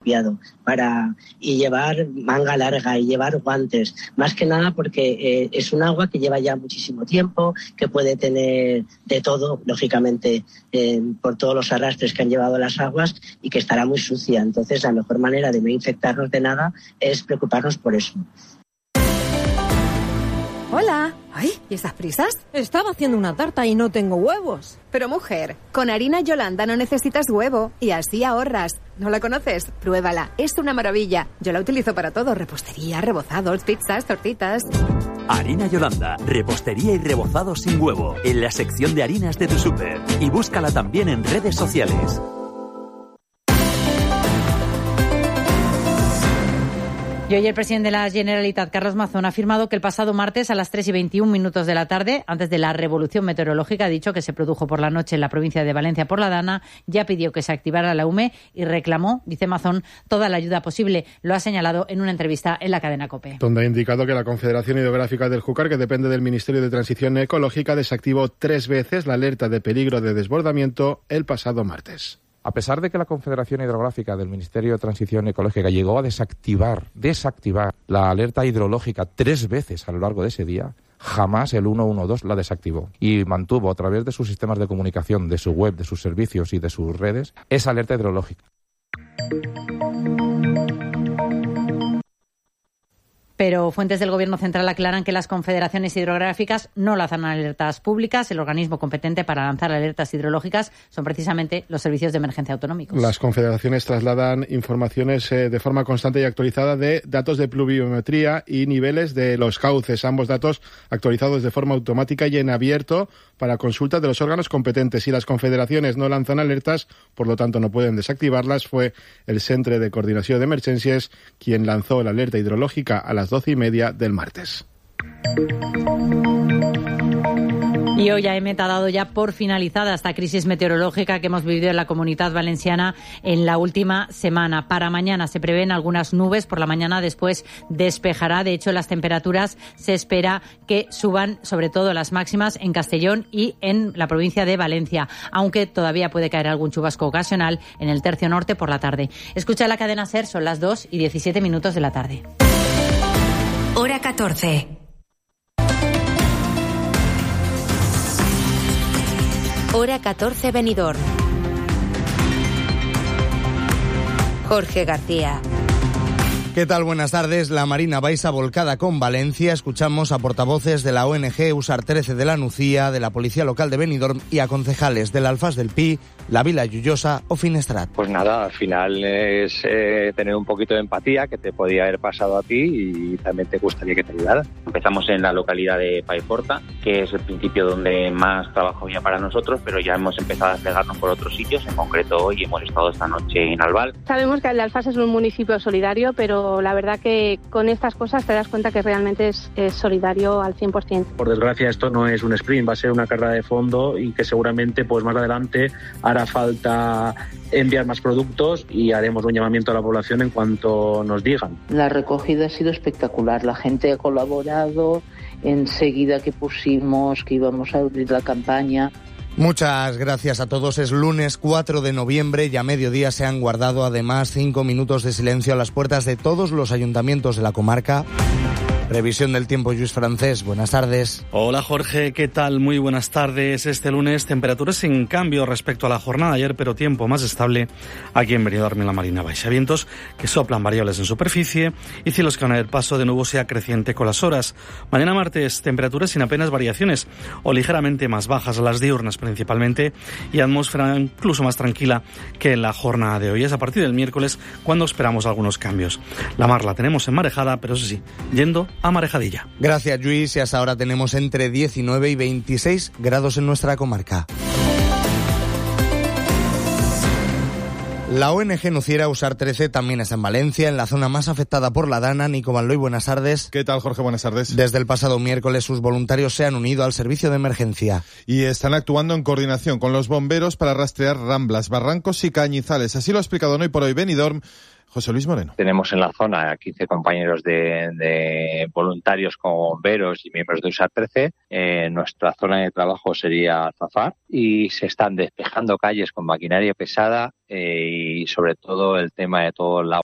apropiado y llevar manga larga y llevar guantes, más que nada porque es un agua que lleva ya muchísimo tiempo, que puede tener de todo, lógicamente, por todos los arrastres que han llevado las aguas, y que estará muy sucia. Entonces, la mejor manera de no infectarnos de nada es preocuparnos por eso. Hola. Ay, ¿y estas prisas? Estaba haciendo una tarta y no tengo huevos. Pero mujer, con harina Yolanda no necesitas huevo y así ahorras. ¿No la conoces? Pruébala, es una maravilla. Yo la utilizo para todo, repostería, rebozados, pizzas, tortitas. Harina Yolanda, repostería y rebozados sin huevo, en la sección de harinas de tu súper. Y búscala también en redes sociales. Y hoy el presidente de la Generalitat, Carlos Mazón, ha afirmado que el pasado martes a las 3:21 de la tarde, antes de la revolución meteorológica, ha dicho que se produjo por la noche en la provincia de Valencia por la Dana, ya pidió que se activara la UME y reclamó, dice Mazón, toda la ayuda posible. Lo ha señalado en una entrevista en la cadena COPE. Donde ha indicado que la Confederación Hidrográfica del Júcar, que depende del Ministerio de Transición Ecológica, desactivó 3 veces la alerta de peligro de desbordamiento el pasado martes. A pesar de que la Confederación Hidrográfica del Ministerio de Transición Ecológica llegó a desactivar la alerta hidrológica 3 veces a lo largo de ese día, jamás el 112 la desactivó y mantuvo a través de sus sistemas de comunicación, de su web, de sus servicios y de sus redes esa alerta hidrológica. Pero fuentes del Gobierno central aclaran que las confederaciones hidrográficas no lanzan alertas públicas. El organismo competente para lanzar alertas hidrológicas son precisamente los servicios de emergencia autonómicos. Las confederaciones trasladan informaciones de forma constante y actualizada de datos de pluviometría y niveles de los cauces. Ambos datos actualizados de forma automática y en abierto para consulta de los órganos competentes. Si las confederaciones no lanzan alertas, por lo tanto no pueden desactivarlas, fue el Centre de Coordinación de Emergencias quien lanzó la alerta hidrológica a las 12:30 del martes. Y hoy AEMET ha dado ya por finalizada esta crisis meteorológica que hemos vivido en la Comunidad Valenciana en la última semana. Para mañana se prevén algunas nubes, por la mañana después despejará. De hecho, las temperaturas se espera que suban, sobre todo las máximas en Castellón y en la provincia de Valencia, aunque todavía puede caer algún chubasco ocasional en el tercio norte por la tarde. Escucha la cadena SER, son las 2:17 de la tarde. Hora 14. Hora 14 Benidorm. Jorge García. ¿Qué tal? Buenas tardes. La Marina Baixa volcada con Valencia. Escuchamos a portavoces de la ONG Usar 13 de la Nucía, de la Policía Local de Benidorm y a concejales del Alfàs del Pi, la Vila Lloyosa o Finestrat. Pues nada, al final es tener un poquito de empatía que te podía haber pasado a ti y también te gustaría que te ayudara. Empezamos en la localidad de Paiporta, que es el principio donde más trabajo había para nosotros, pero ya hemos empezado a desplegarnos por otros sitios. En concreto hoy hemos estado esta noche en Albal. Sabemos que el Alfàs es un municipio solidario, pero la verdad que con estas cosas te das cuenta que realmente es solidario al 100%. Por desgracia esto no es un sprint, va a ser una carrera de fondo y que seguramente pues más adelante hará falta enviar más productos y haremos un llamamiento a la población en cuanto nos digan. La recogida ha sido espectacular, la gente ha colaborado enseguida que pusimos que íbamos a abrir la campaña. Muchas gracias a todos. Es lunes 4 de noviembre y a mediodía se han guardado además 5 minutos de silencio a las puertas de todos los ayuntamientos de la comarca. Revisión del tiempo, Lluís Francés. Buenas tardes. Hola Jorge, ¿qué tal? Muy buenas tardes. Este lunes temperaturas sin cambio respecto a la jornada de ayer, pero tiempo más estable aquí en Benidorm, en la Marina Baixa. Vientos que soplan variables en superficie y cielos que van a ir paso de nubosidad creciente con las horas. Mañana martes, temperaturas sin apenas variaciones o ligeramente más bajas a las diurnas principalmente y atmósfera incluso más tranquila que en la jornada de hoy. Es a partir del miércoles cuando esperamos algunos cambios. La mar la tenemos enmarejada, pero eso sí, yendo a marejadilla. Gracias, Lluís. Y hasta ahora tenemos entre 19 y 26 grados en nuestra comarca. La ONG Nuciera Usar 13 también está en Valencia, en la zona más afectada por la Dana. Nico Van Looy, buenas tardes. ¿Qué tal, Jorge? Buenas tardes. Desde el pasado miércoles sus voluntarios se han unido al servicio de emergencia. Y están actuando en coordinación con los bomberos para rastrear ramblas, barrancos y cañizales. Así lo ha explicado Hoy por Hoy Benidorm José Luis Moreno. Tenemos en la zona 15 compañeros de voluntarios como bomberos y miembros de USAR 13. Nuestra zona de trabajo sería Alfafar y se están despejando calles con maquinaria pesada y sobre todo el tema de todo el agua